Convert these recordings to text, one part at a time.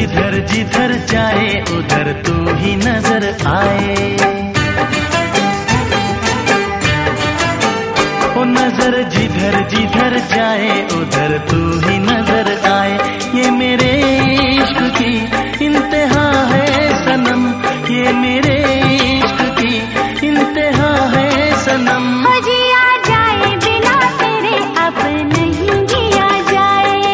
जिधर जिधर जाए उधर तू ही नजर आए। ओ नजर जिधर जिधर जाए उधर तू ही नजर आए। ये मेरे इश्क की इंतहा है सनम, ये मेरे इश्क की इंतहा है सनम। जिया जाए बिना तेरे अब नहीं जिया जाए,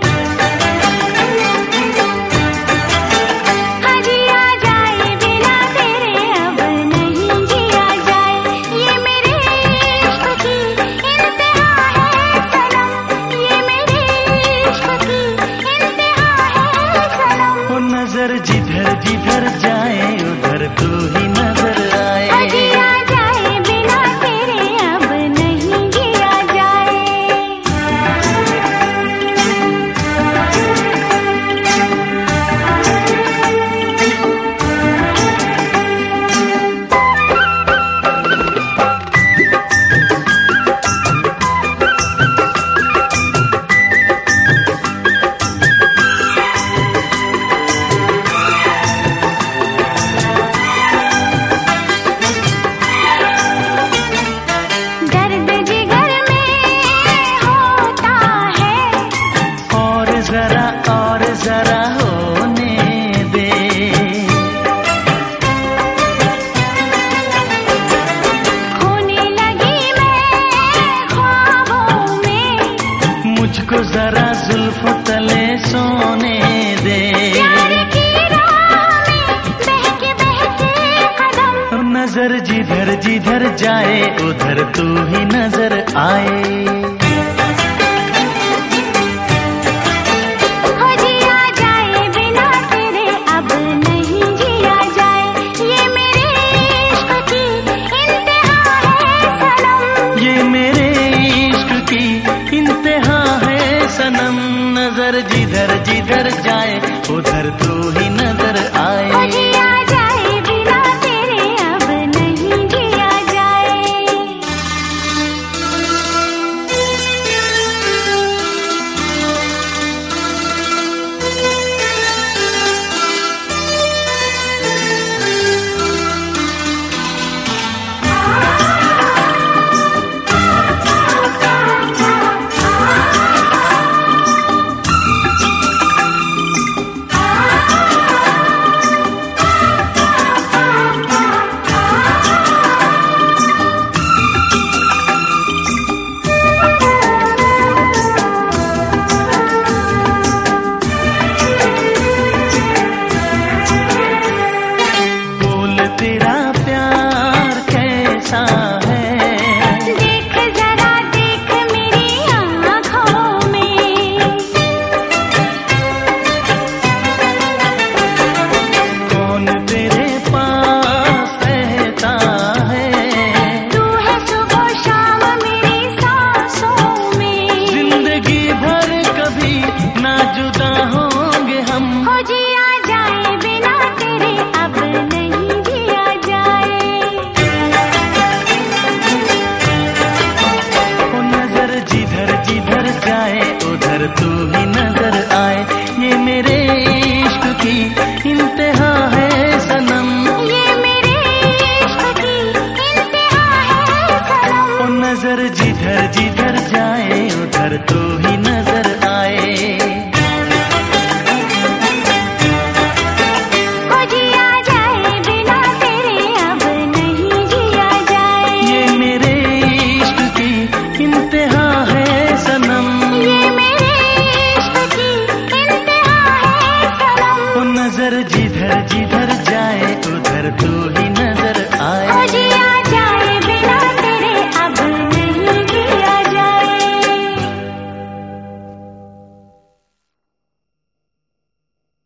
जिया जाए बिना तेरे अब नहीं जिया जाए। ये मेरे इश्क की इंतहा है सनम, ये मेरे इश्क की इंतहा है सनम। ओ नजर जिधर जिधर जाए उधर तू ही नजर आए। जिया जाए बिना तेरे अब नहीं जिया जाए। दर्द जिगर में होता है, और जरा होने दे। खोने लगी मैं ख्वाबों में, मुझको जरा जुल्फ तले सोने दे। प्यार की राह में बहके बहके कदम। और नजर जिधर जिधर जाए उधर तू ही नजर आए।